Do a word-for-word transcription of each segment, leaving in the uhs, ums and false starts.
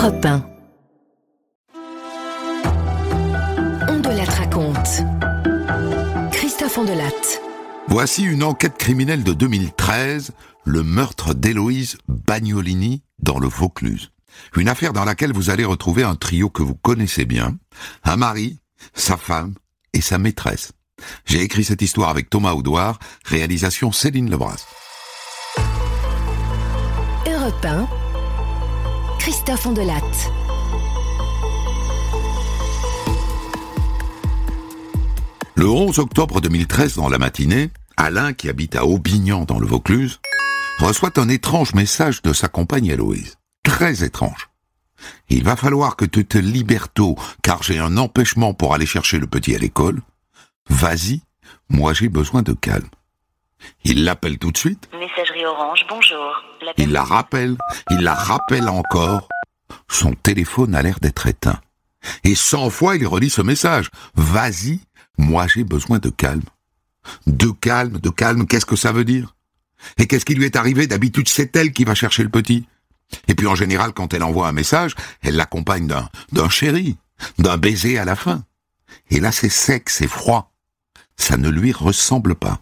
Europe un. On de la raconte. Christophe Ondelatte. Voici une enquête criminelle de deux mille treize, le meurtre d'Héloïse Bagnolini dans le Vaucluse. Une affaire dans laquelle vous allez retrouver un trio que vous connaissez bien, un mari, sa femme et sa maîtresse. J'ai écrit cette histoire avec Thomas Audouard, réalisation Céline Lebras. Europe un. Christophe Ondelatte. Le onze octobre deux mille treize, dans la matinée, Alain, qui habite à Aubignan dans le Vaucluse, reçoit un étrange message de sa compagne Héloïse. Très étrange. Il va falloir que tu te libères tôt, car j'ai un empêchement pour aller chercher le petit à l'école. Vas-y, moi j'ai besoin de calme. Il l'appelle tout de suite. Messagerie Orange, bonjour. La Il la rappelle, il la rappelle encore. Son téléphone a l'air d'être éteint. Et cent fois il relit ce message. Vas-y, moi j'ai besoin de calme. De calme, de calme, qu'est-ce que ça veut dire? Et qu'est-ce qui lui est arrivé? D'habitude, c'est elle qui va chercher le petit. Et puis en général, quand elle envoie un message, elle l'accompagne d'un, d'un chéri, d'un baiser à la fin. Et là, c'est sec, c'est froid. Ça ne lui ressemble pas.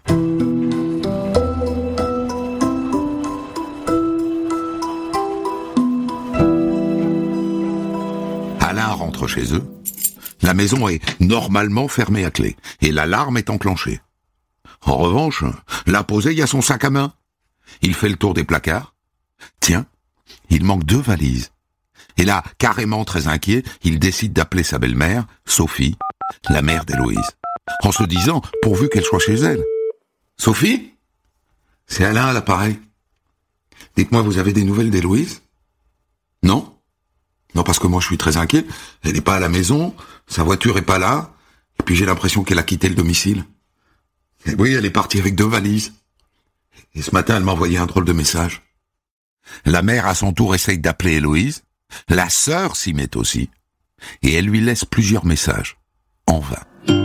Alain rentre chez eux. La maison est normalement fermée à clé et l'alarme est enclenchée. En revanche, là posé, il y a son sac à main. Il fait le tour des placards. Tiens, il manque deux valises. Et là, carrément très inquiet, il décide d'appeler sa belle-mère, Sophie, la mère d'Héloïse, en se disant, pourvu qu'elle soit chez elle. Sophie? C'est Alain à l'appareil. Dites-moi, vous avez des nouvelles d'Héloïse? Non? Non, parce que moi je suis très inquiet. Elle n'est pas à la maison, sa voiture est pas là, et puis j'ai l'impression qu'elle a quitté le domicile. Et oui, elle est partie avec deux valises. Et ce matin, elle m'a envoyé un drôle de message. La mère, à son tour, essaye d'appeler Héloïse. La sœur s'y met aussi. Et elle lui laisse plusieurs messages. En vain.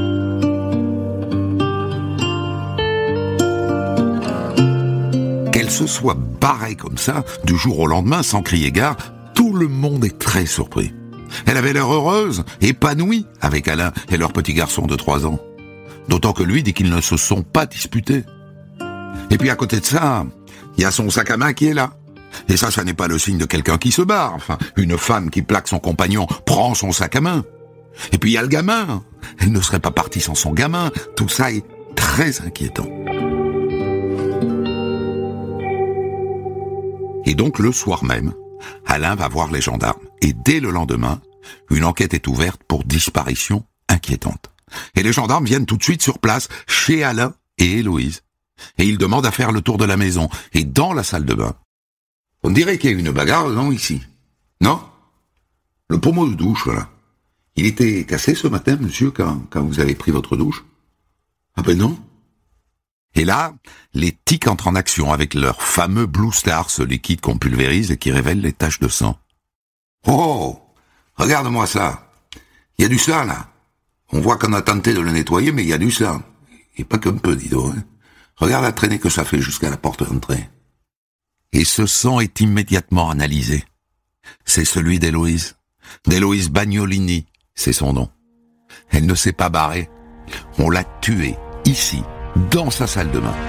Qu'elle se soit barrée comme ça, du jour au lendemain, sans crier gare, tout le monde est très surpris. Elle avait l'air heureuse, épanouie, avec Alain et leur petit garçon de trois ans. D'autant que lui dit qu'ils ne se sont pas disputés. Et puis à côté de ça, il y a son sac à main qui est là. Et ça, ça n'est pas le signe de quelqu'un qui se barre. Enfin, une femme qui plaque son compagnon prend son sac à main. Et puis il y a le gamin. Elle ne serait pas partie sans son gamin. Tout ça est très inquiétant. Et donc le soir même, Alain va voir les gendarmes. Et dès le lendemain, une enquête est ouverte pour disparition inquiétante. Et les gendarmes viennent tout de suite sur place, chez Alain et Héloïse. Et ils demandent à faire le tour de la maison. Et dans la salle de bain, on dirait qu'il y a eu une bagarre, non, ici? Non? Le pommeau de douche, voilà. Il était cassé ce matin, monsieur, quand, quand vous avez pris votre douche? Ah ben non. Et là, les tics entrent en action avec leur fameux Blue Star, ce liquide qu'on pulvérise et qui révèle les taches de sang. Oh! Regarde-moi ça! Il y a du sang, là! On voit qu'on a tenté de le nettoyer, mais il y a du sang. Et pas qu'un peu, dis donc. Hein. Regarde la traînée que ça fait jusqu'à la porte d'entrée. Et ce sang est immédiatement analysé. C'est celui d'Héloïse. D'Héloïse Bagnolini, c'est son nom. Elle ne s'est pas barrée. On l'a tuée, ici, dans sa salle de bain.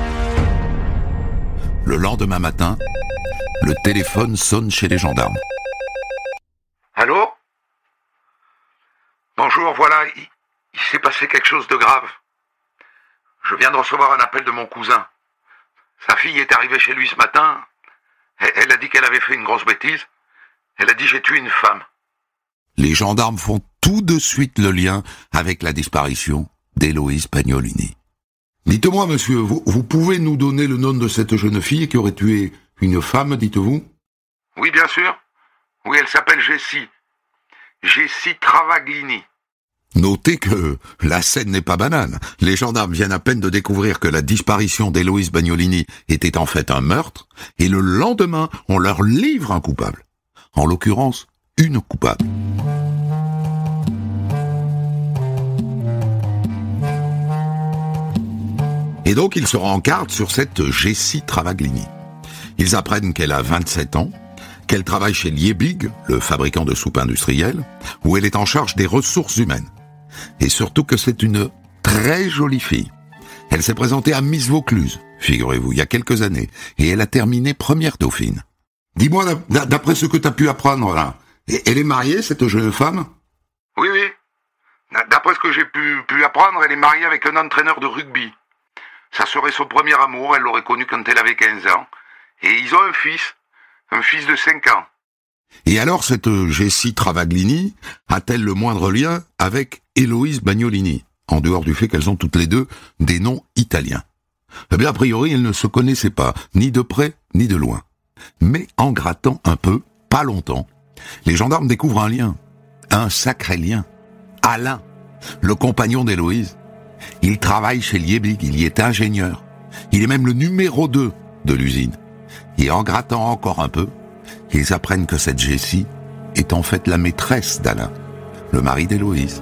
Le lendemain matin, le téléphone sonne chez les gendarmes. Allô? Bonjour, voilà, il, il s'est passé quelque chose de grave. Je viens de recevoir un appel de mon cousin. Sa fille est arrivée chez lui ce matin. Elle, elle a dit qu'elle avait fait une grosse bêtise. Elle a dit « j'ai tué une femme ». Les gendarmes font tout de suite le lien avec la disparition d'Héloïse Bagnolini. Dites-moi, monsieur, vous, vous pouvez nous donner le nom de cette jeune fille qui aurait tué une femme, dites-vous? Oui, bien sûr. Oui, elle s'appelle Jessie. Jessie Travaglini. Notez que la scène n'est pas banale. Les gendarmes viennent à peine de découvrir que la disparition d'Héloïse Bagnolini était en fait un meurtre, et le lendemain, on leur livre un coupable. En l'occurrence, une coupable. Et donc, ils se rencartent sur cette Jessie Travaglini. Ils apprennent qu'elle a vingt-sept ans, qu'elle travaille chez Liebig, le fabricant de soupe industrielle, où elle est en charge des ressources humaines. Et surtout que c'est une très jolie fille. Elle s'est présentée à Miss Vaucluse, figurez-vous, il y a quelques années, et elle a terminé première dauphine. Dis-moi, d'après ce que tu as pu apprendre là, elle est mariée, cette jeune femme ? Oui, oui. D'après ce que j'ai pu, pu apprendre, elle est mariée avec un entraîneur de rugby. Ça serait son premier amour, elle l'aurait connu quand elle avait quinze ans. Et ils ont un fils, un fils de cinq ans. Et alors cette Jessie Travaglini a-t-elle le moindre lien avec Héloïse Bagnolini, en dehors du fait qu'elles ont toutes les deux des noms italiens ? Eh bien, a priori, elles ne se connaissaient pas, ni de près, ni de loin. Mais en grattant un peu, pas longtemps, les gendarmes découvrent un lien, un sacré lien. Alain, le compagnon d'Héloïse, il travaille chez Liebig, il y est ingénieur. Il est même le numéro deux de l'usine. Et en grattant encore un peu, ils apprennent que cette Jessie est en fait la maîtresse d'Alain, le mari d'Héloïse.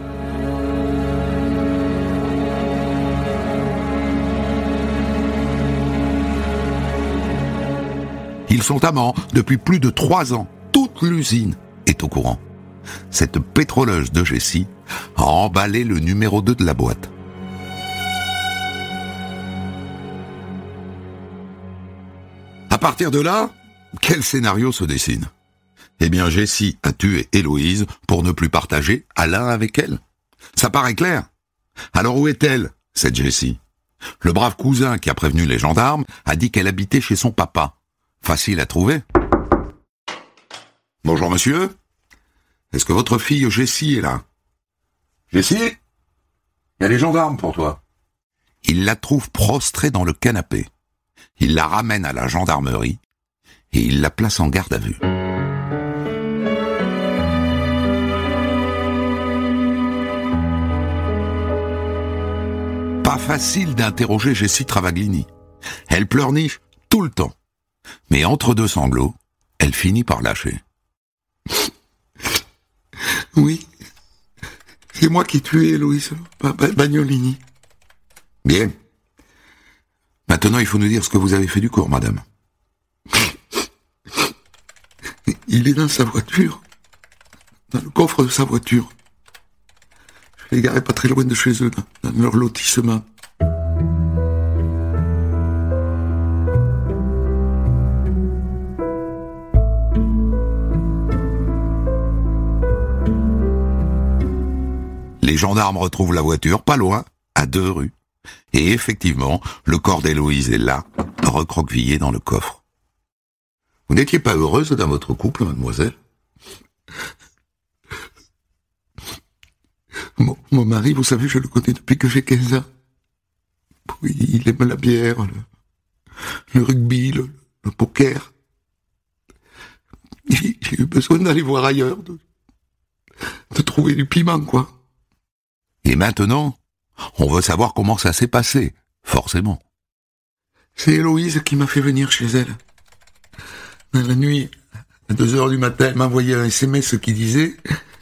Ils sont amants depuis plus de trois ans. Toute l'usine est au courant. Cette pétroleuse de Jessie a emballé le numéro deux de la boîte. À partir de là, quel scénario se dessine ? Eh bien, Jessie a tué Héloïse pour ne plus partager Alain avec elle. Ça paraît clair. Alors où est-elle, cette Jessie ? Le brave cousin qui a prévenu les gendarmes a dit qu'elle habitait chez son papa. Facile à trouver. Bonjour monsieur. Est-ce que votre fille Jessie est là ? Jessie ? Il y a les gendarmes pour toi. Il la trouve prostrée dans le canapé. Il la ramène à la gendarmerie et il la place en garde à vue. Pas facile d'interroger Jessie Travaglini. Elle pleurniche tout le temps. Mais entre deux sanglots, elle finit par lâcher. Oui, c'est moi qui ai tué Héloïse Bagnolini. Bien. Maintenant, il faut nous dire ce que vous avez fait du corps, madame. Il est dans sa voiture, dans le coffre de sa voiture. Je l'ai garé pas très loin de chez eux, dans, dans leur lotissement. Les gendarmes retrouvent la voiture, pas loin, à deux rues. Et effectivement, le corps d'Héloïse est là, recroquevillé dans le coffre. Vous n'étiez pas heureuse dans votre couple, mademoiselle ? Mon, mon mari, vous savez, je le connais depuis que j'ai quinze ans. Oui, il aime la bière, le, le rugby, le, le poker. J'ai, j'ai eu besoin d'aller voir ailleurs, de, de trouver du piment, quoi. Et maintenant, on veut savoir comment ça s'est passé, forcément. C'est Héloïse qui m'a fait venir chez elle. Dans la nuit, à deux heures du matin, elle m'a envoyé un S M S qui disait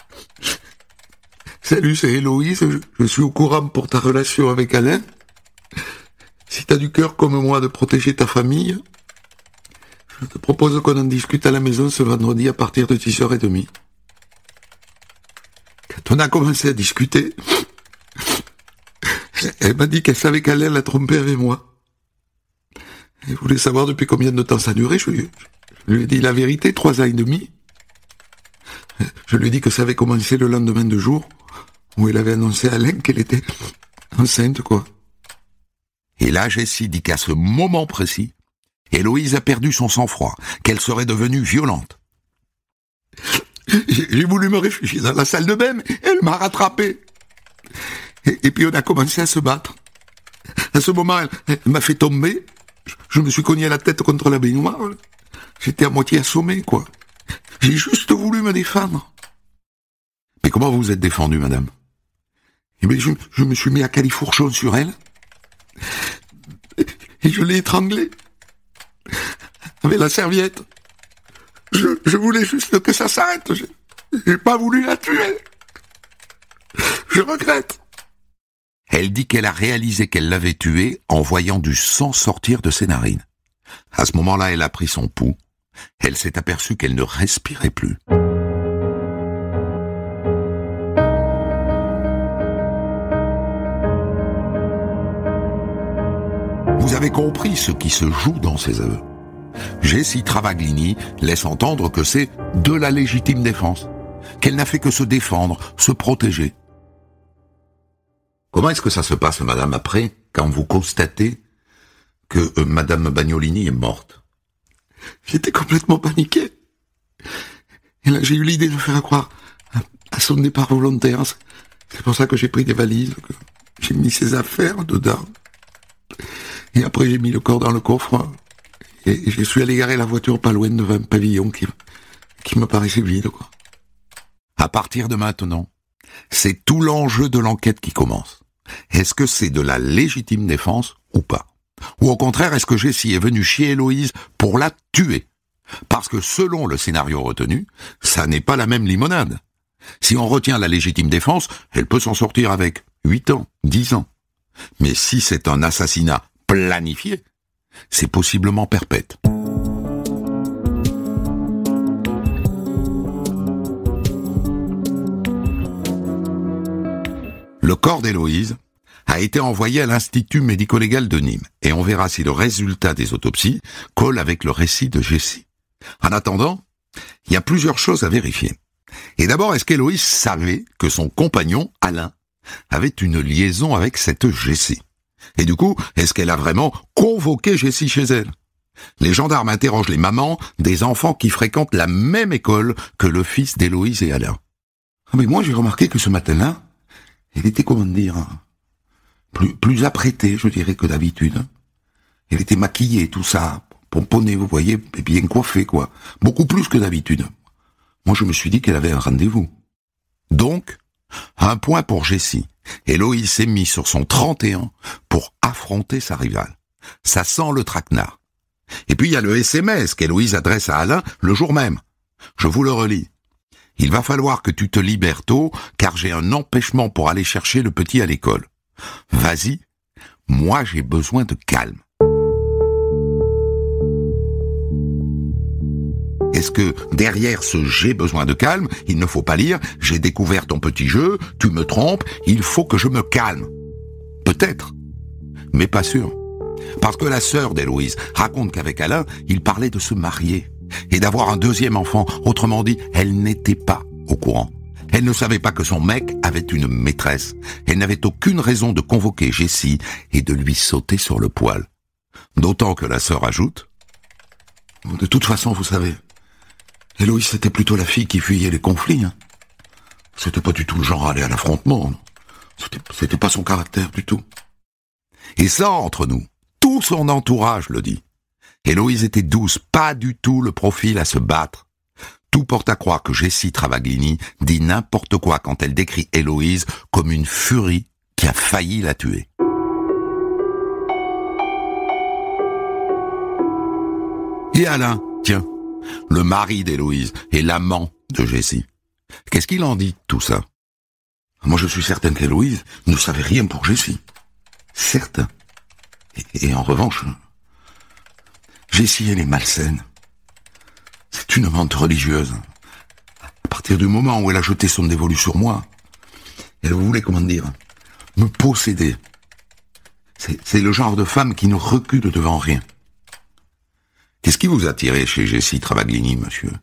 « Salut, c'est Héloïse, je, je suis au courant pour ta relation avec Alain. Si t'as du cœur comme moi de protéger ta famille, je te propose qu'on en discute à la maison ce vendredi à partir de dix heures trente. » Quand on a commencé à discuter, elle m'a dit qu'elle savait qu'Alain l'a trompé avec moi. Elle voulait savoir depuis combien de temps ça durait. Je lui, je lui ai dit la vérité, trois ans et demi. Je lui ai dit que ça avait commencé le lendemain de jour où elle avait annoncé à Alain qu'elle était enceinte, quoi. Et là, Jessie dit qu'à ce moment précis, Héloïse a perdu son sang-froid, qu'elle serait devenue violente. J'ai voulu me réfugier dans la salle de bain, mais elle m'a rattrapé. Et, et puis on a commencé à se battre. À ce moment, elle, elle m'a fait tomber. Je, je me suis cogné la tête contre la baignoire. J'étais à moitié assommé, quoi. J'ai juste voulu me défendre. Mais comment vous vous êtes défendu, madame ? Eh bien, je, je me suis mis à califourchon sur elle. Et je l'ai étranglée. Avec la serviette. Je, je voulais juste que ça s'arrête. J'ai, j'ai pas voulu la tuer. Je regrette. Elle dit qu'elle a réalisé qu'elle l'avait tué en voyant du sang sortir de ses narines. À ce moment-là, elle a pris son pouls elle s'est aperçue qu'elle ne respirait plus. Vous avez compris ce qui se joue dans ces aveux. Jessie Travaglini laisse entendre que c'est de la légitime défense, qu'elle n'a fait que se défendre, se protéger. Comment est-ce que ça se passe, madame, après, quand vous constatez que euh, madame Bagnolini est morte? J'étais complètement paniqué. Et là, j'ai eu l'idée de faire croire à, à son départ volontaire. C'est pour ça que j'ai pris des valises, que j'ai mis ses affaires dedans. Et après, j'ai mis le corps dans le coffre. Et je suis allé garer la voiture pas loin devant un pavillon qui, qui me paraissait vide, quoi. À partir de maintenant, c'est tout l'enjeu de l'enquête qui commence. Est-ce que c'est de la légitime défense ou pas? Ou au contraire, est-ce que Jessie est venue chez Héloïse pour la tuer? Parce que selon le scénario retenu, ça n'est pas la même limonade. Si on retient la légitime défense, elle peut s'en sortir avec huit ans, dix ans. Mais si c'est un assassinat planifié, c'est possiblement perpète. Le corps d'Héloïse a été envoyé à l'Institut médico-légal de Nîmes et on verra si le résultat des autopsies colle avec le récit de Jessie. En attendant, il y a plusieurs choses à vérifier. Et d'abord, est-ce qu'Héloïse savait que son compagnon, Alain, avait une liaison avec cette Jessie? Et du coup, est-ce qu'elle a vraiment convoqué Jessie chez elle? Les gendarmes interrogent les mamans des enfants qui fréquentent la même école que le fils d'Héloïse et Alain. Ah mais moi j'ai remarqué que ce matin-là, elle était, comment dire, plus, plus apprêtée, je dirais, que d'habitude. Elle était maquillée, tout ça, pomponnée, vous voyez, et bien coiffée, quoi. Beaucoup plus que d'habitude. Moi je me suis dit qu'elle avait un rendez-vous. Donc, un point pour Jessie. Héloïse s'est mise sur son trente et un pour affronter sa rivale. Ça sent le traquenard. Et puis il y a le S M S qu'Héloïse adresse à Alain le jour même. Je vous le relis. Il va falloir que tu te libères tôt, car j'ai un empêchement pour aller chercher le petit à l'école. Vas-y, moi j'ai besoin de calme. Est-ce que derrière ce « j'ai besoin de calme », il ne faut pas lire « j'ai découvert ton petit jeu, tu me trompes, il faut que je me calme ». Peut-être, mais pas sûr. Parce que la sœur d'Héloïse raconte qu'avec Alain, il parlait de se marier et d'avoir un deuxième enfant. Autrement dit, elle n'était pas au courant. Elle ne savait pas que son mec avait une maîtresse. Elle n'avait aucune raison de convoquer Jessie et de lui sauter sur le poil. D'autant que la sœur ajoute « De toute façon, vous savez, Héloïse, c'était plutôt la fille qui fuyait les conflits. Hein. C'était pas du tout le genre à aller à l'affrontement. C'était, c'était pas son caractère du tout. » Et ça, entre nous, tout son entourage le dit. Héloïse était douce, pas du tout le profil à se battre. Tout porte à croire que Jessie Travaglini dit n'importe quoi quand elle décrit Héloïse comme une furie qui a failli la tuer. Et Alain, tiens, le mari d'Héloïse et l'amant de Jessie. Qu'est-ce qu'il en dit, tout ça? Moi, je suis certain qu'Héloïse ne savait rien pour Jessie. Certain. Et, et en revanche, Jessie, elle est malsaine. C'est une amante religieuse. À partir du moment où elle a jeté son dévolu sur moi, elle voulait, comment dire, me posséder. C'est, c'est le genre de femme qui ne recule devant rien. Qu'est-ce qui vous a attiré chez Jessie Travaglini, monsieur?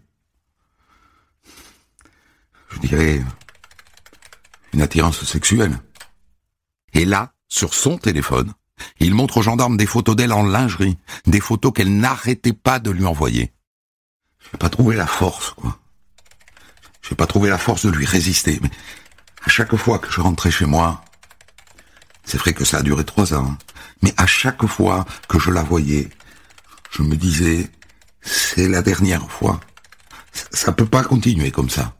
Je dirais une attirance sexuelle. Et là, sur son téléphone, il montre aux gendarmes des photos d'elle en lingerie, des photos qu'elle n'arrêtait pas de lui envoyer. J'ai pas trouvé la force, quoi. J'ai pas trouvé la force de lui résister, mais à chaque fois que je rentrais chez moi, c'est vrai que ça a duré trois ans, hein, mais à chaque fois que je la voyais, je me disais, c'est la dernière fois. Ça, ça peut pas continuer comme ça.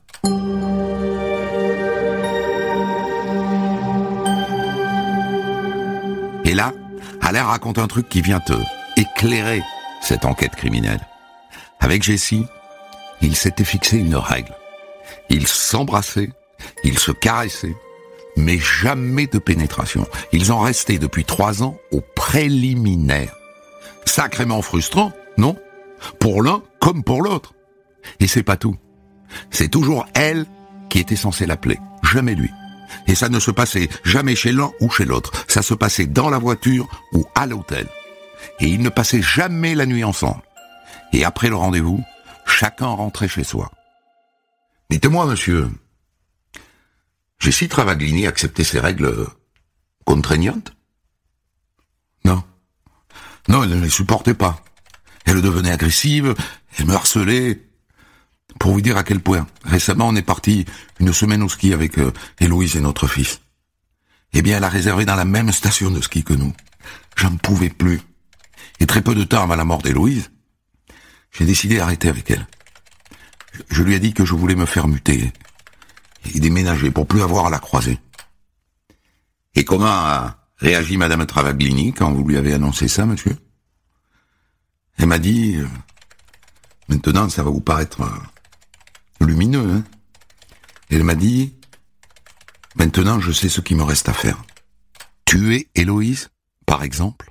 Et là, Alain raconte un truc qui vient te éclairer cette enquête criminelle. Avec Jessie, il s'était fixé une règle. Ils s'embrassaient, ils se caressaient, mais jamais de pénétration. Ils en restaient depuis trois ans au préliminaire. Sacrément frustrant, non? pour l'un comme pour l'autre. Et c'est pas tout. C'est toujours elle qui était censée l'appeler, jamais lui. Et ça ne se passait jamais chez l'un ou chez l'autre. Ça se passait dans la voiture ou à l'hôtel. Et ils ne passaient jamais la nuit ensemble. Et après le rendez-vous, chacun rentrait chez soi. Dites-moi, monsieur, Jessie Travaglini acceptait ces règles contraignantes? Non. Non, elle ne les supportait pas. Elle devenait agressive, elle me harcelait. Pour vous dire à quel point, récemment on est parti une semaine au ski avec euh, Héloïse et notre fils. Eh bien, elle a réservé dans la même station de ski que nous. J'en pouvais plus. Et très peu de temps avant la mort d'Héloïse, j'ai décidé d'arrêter avec elle. Je lui ai dit que je voulais me faire muter et déménager pour plus avoir à la croiser. Et comment a réagi Madame Travaglini quand vous lui avez annoncé ça, monsieur? Elle m'a dit, euh, maintenant ça va vous paraître euh, lumineux, hein. Elle m'a dit, maintenant je sais ce qu'il me reste à faire. Tuer Héloïse, par exemple.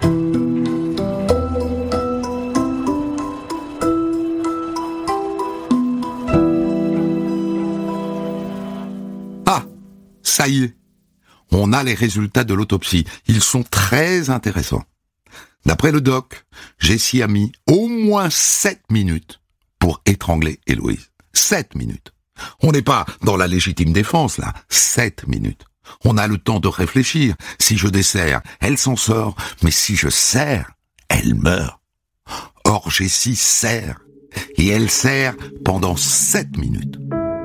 Ah, ça y est. On a les résultats de l'autopsie. Ils sont très intéressants. D'après le doc, Jessie a mis au moins sept minutes pour étrangler Héloïse. Sept minutes. On n'est pas dans la légitime défense, là. Sept minutes. On a le temps de réfléchir. Si je desserre, elle s'en sort. Mais si je serre, elle meurt. Or, Jessie serre. Et elle serre pendant sept minutes.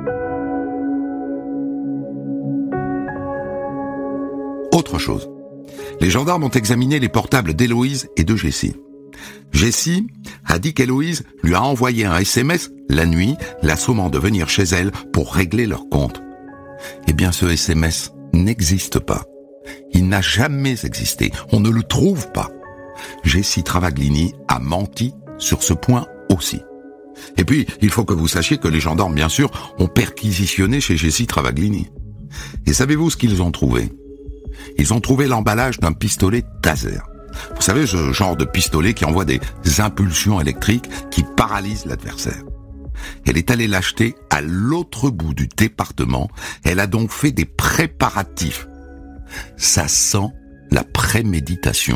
Autre chose. Les gendarmes ont examiné les portables d'Héloïse et de Jessie. Jessie a dit qu'Héloïse lui a envoyé un S M S la nuit, la sommant de venir chez elle pour régler leur compte. Eh bien, ce S M S n'existe pas. Il n'a jamais existé. On ne le trouve pas. Jessie Travaglini a menti sur ce point aussi. Et puis, il faut que vous sachiez que les gendarmes, bien sûr, ont perquisitionné chez Jessie Travaglini. Et savez-vous ce qu'ils ont trouvé ? Ils ont trouvé l'emballage d'un pistolet taser. Vous savez, ce genre de pistolet qui envoie des impulsions électriques qui paralysent l'adversaire. Elle est allée l'acheter à l'autre bout du département. Elle a donc fait des préparatifs. Ça sent la préméditation.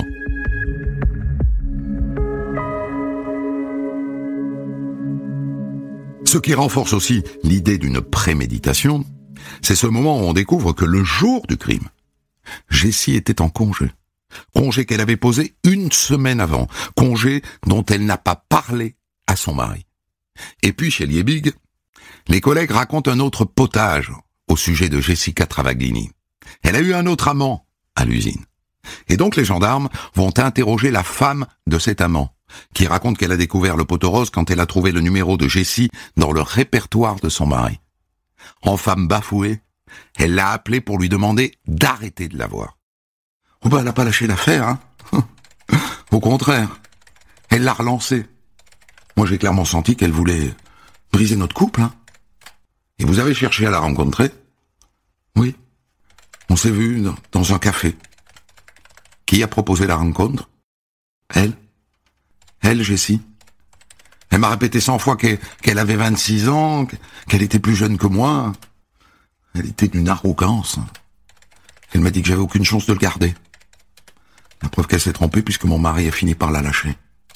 Ce qui renforce aussi l'idée d'une préméditation, c'est ce moment où on découvre que le jour du crime, Jessie était en congé. Congé qu'elle avait posé une semaine avant. Congé dont elle n'a pas parlé à son mari. Et puis, chez Liebig, les collègues racontent un autre potage au sujet de Jessica Travaglini. Elle a eu un autre amant à l'usine. Et donc les gendarmes vont interroger la femme de cet amant, qui raconte qu'elle a découvert le poteau rose quand elle a trouvé le numéro de Jessie dans le répertoire de son mari. En femme bafouée, elle l'a appelé pour lui demander d'arrêter de la voir. Oh ben, elle n'a pas lâché l'affaire, hein. Au contraire, elle l'a relancé. Moi, j'ai clairement senti qu'elle voulait briser notre couple, hein. Et vous avez cherché à la rencontrer? Oui. On s'est vu dans, dans un café. Qui a proposé la rencontre? Elle. Elle, Jessie. Elle m'a répété cent fois qu'elle, qu'elle avait vingt-six ans, qu'elle était plus jeune que moi. Elle était d'une arrogance. Elle m'a dit que j'avais aucune chance de le garder. La preuve qu'elle s'est trompée puisque mon mari a fini par la lâcher.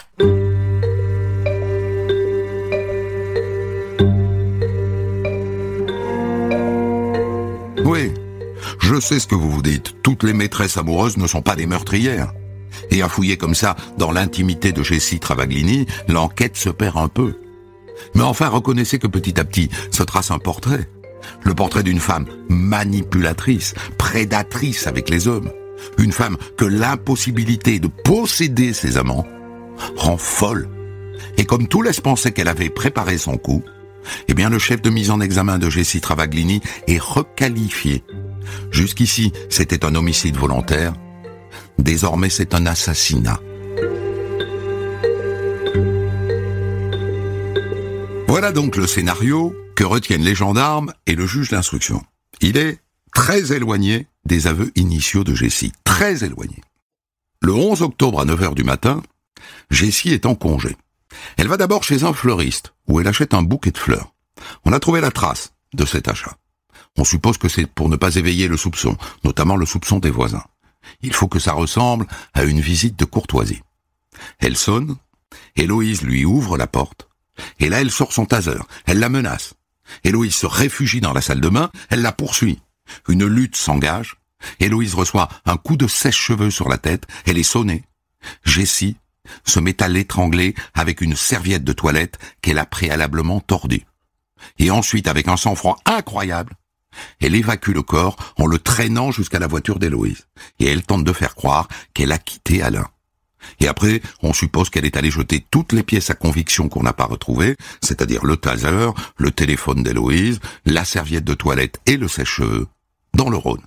Oui, je sais ce que vous vous dites. Toutes les maîtresses amoureuses ne sont pas des meurtrières. Et à fouiller comme ça dans l'intimité de Jessie Travaglini, l'enquête se perd un peu. Mais enfin, reconnaissez que petit à petit se trace un portrait. Le portrait d'une femme manipulatrice, prédatrice avec les hommes. Une femme que l'impossibilité de posséder ses amants rend folle. Et comme tout laisse penser qu'elle avait préparé son coup, eh bien le chef de mise en examen de Jessie Travaglini est requalifié. Jusqu'ici, c'était un homicide volontaire. Désormais, c'est un assassinat. Voilà donc le scénario que retiennent les gendarmes et le juge d'instruction. Il est très éloigné des aveux initiaux de Jessie. Très éloigné. Le onze octobre à neuf heures du matin, Jessie est en congé. Elle va d'abord chez un fleuriste, où elle achète un bouquet de fleurs. On a trouvé la trace de cet achat. On suppose que c'est pour ne pas éveiller le soupçon, notamment le soupçon des voisins. Il faut que ça ressemble à une visite de courtoisie. Elle sonne, Héloïse lui ouvre la porte, et là elle sort son taser, elle la menace. Héloïse se réfugie dans la salle de bain, elle la poursuit. Une lutte s'engage, Héloïse reçoit un coup de sèche-cheveux sur la tête, elle est sonnée. Jessie se met à l'étrangler avec une serviette de toilette qu'elle a préalablement tordue. Et ensuite, avec un sang-froid incroyable, elle évacue le corps en le traînant jusqu'à la voiture d'Héloïse. Et elle tente de faire croire qu'elle a quitté Alain. Et après, on suppose qu'elle est allée jeter toutes les pièces à conviction qu'on n'a pas retrouvées, c'est-à-dire le taser, le téléphone d'Héloïse, la serviette de toilette et le sèche-cheveux, dans le Rhône.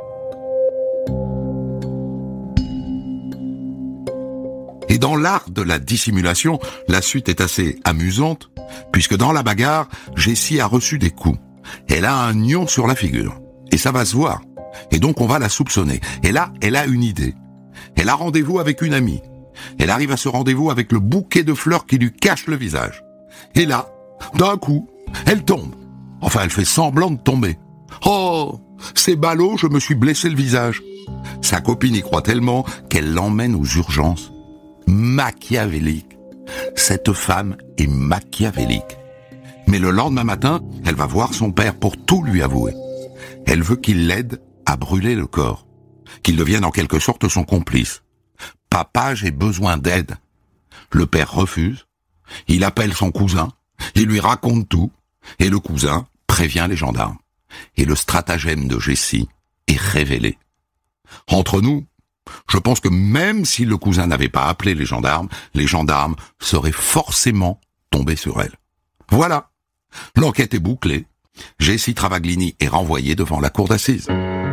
Et dans l'art de la dissimulation, la suite est assez amusante, puisque dans la bagarre, Jessie a reçu des coups. Elle a un nion sur la figure. Et ça va se voir. Et donc on va la soupçonner. Et là, elle a une idée. Elle a rendez-vous avec une amie. Elle arrive à ce rendez-vous avec le bouquet de fleurs qui lui cache le visage. Et là, d'un coup, elle tombe. Enfin, elle fait semblant de tomber. Oh, c'est ballot, je me suis blessé le visage. Sa copine y croit tellement qu'elle l'emmène aux urgences. Machiavélique. Cette femme est machiavélique. Mais le lendemain matin, elle va voir son père pour tout lui avouer. Elle veut qu'il l'aide à brûler le corps, qu'il devienne en quelque sorte son complice. « Papa, j'ai besoin d'aide. » Le père refuse, il appelle son cousin, il lui raconte tout, et le cousin prévient les gendarmes. Et le stratagème de Jessie est révélé. Entre nous, je pense que même si le cousin n'avait pas appelé les gendarmes, les gendarmes seraient forcément tombés sur elle. Voilà. L'enquête est bouclée. Jessie Travaglini est renvoyée devant la cour d'assises.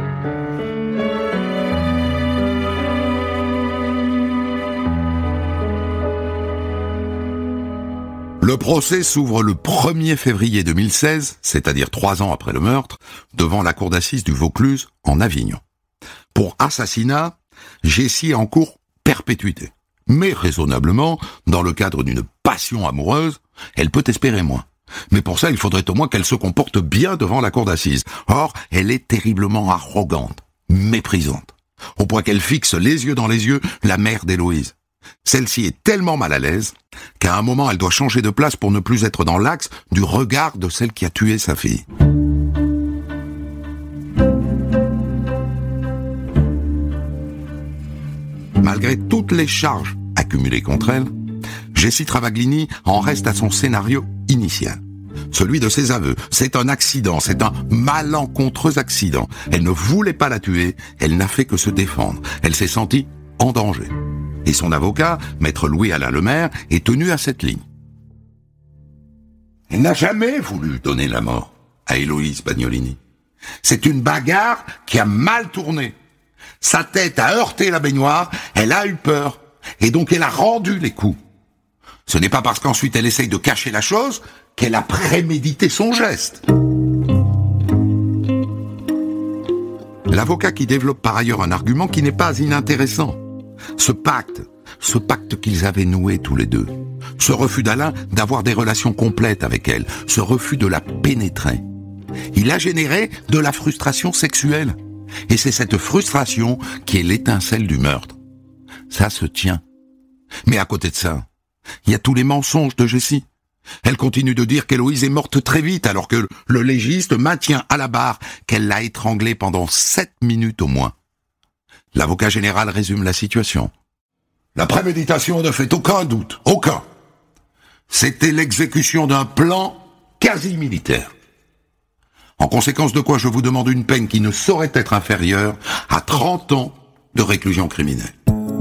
Le procès s'ouvre le premier février deux mille seize, c'est-à-dire trois ans après le meurtre, devant la cour d'assises du Vaucluse, en Avignon. Pour assassinat, Jessie encourt perpétuité. Mais raisonnablement, dans le cadre d'une passion amoureuse, elle peut espérer moins. Mais pour ça, il faudrait au moins qu'elle se comporte bien devant la cour d'assises. Or, elle est terriblement arrogante, méprisante, au point qu'elle fixe les yeux dans les yeux la mère d'Héloïse. Celle-ci est tellement mal à l'aise qu'à un moment, elle doit changer de place pour ne plus être dans l'axe du regard de celle qui a tué sa fille. Malgré toutes les charges accumulées contre elle, Jessie Travaglini en reste à son scénario initial. Celui de ses aveux. C'est un accident, c'est un malencontreux accident. Elle ne voulait pas la tuer, elle n'a fait que se défendre. Elle s'est sentie en danger. Et son avocat, maître Louis-Alain Lemaire, est tenu à cette ligne. Elle n'a jamais voulu donner la mort à Héloïse Bagnolini. C'est une bagarre qui a mal tourné. Sa tête a heurté la baignoire, elle a eu peur, et donc elle a rendu les coups. Ce n'est pas parce qu'ensuite elle essaye de cacher la chose qu'elle a prémédité son geste. L'avocat qui développe par ailleurs un argument qui n'est pas inintéressant. Ce pacte, ce pacte qu'ils avaient noué tous les deux, ce refus d'Alain d'avoir des relations complètes avec elle, ce refus de la pénétrer, il a généré de la frustration sexuelle. Et c'est cette frustration qui est l'étincelle du meurtre. Ça se tient. Mais à côté de ça, il y a tous les mensonges de Jessie. Elle continue de dire qu'Héloïse est morte très vite, alors que le légiste maintient à la barre qu'elle l'a étranglée pendant sept minutes au moins. L'avocat général résume la situation. La préméditation ne fait aucun doute, aucun. C'était l'exécution d'un plan quasi militaire. En conséquence de quoi je vous demande une peine qui ne saurait être inférieure à trente ans de réclusion criminelle.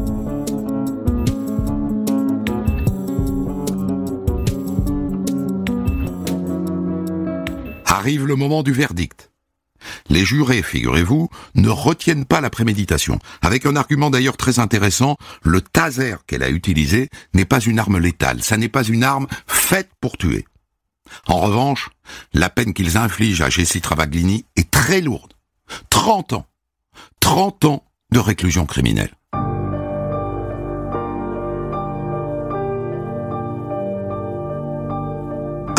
Arrive le moment du verdict. Les jurés, figurez-vous, ne retiennent pas la préméditation. Avec un argument d'ailleurs très intéressant, le taser qu'elle a utilisé n'est pas une arme létale, ça n'est pas une arme faite pour tuer. En revanche, la peine qu'ils infligent à Jessie Travaglini est très lourde. trente ans. trente ans de réclusion criminelle.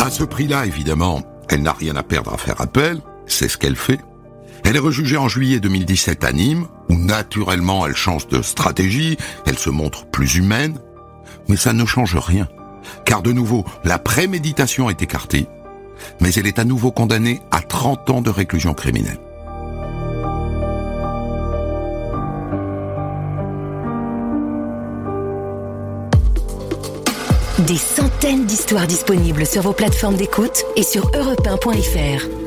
À ce prix-là, évidemment, elle n'a rien à perdre à faire appel, c'est ce qu'elle fait. Elle est rejugée en juillet deux mille dix-sept à Nîmes, où naturellement elle change de stratégie, elle se montre plus humaine. Mais ça ne change rien, car de nouveau, la préméditation est écartée, mais elle est à nouveau condamnée à trente ans de réclusion criminelle. Des centaines d'histoires disponibles sur vos plateformes d'écoute et sur europe un point f r.